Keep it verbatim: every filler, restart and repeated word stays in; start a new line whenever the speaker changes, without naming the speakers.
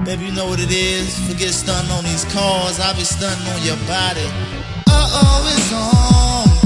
Baby, you know what it is. Forget stunting on these cars. I be stunting on your body. Uh oh, it's on.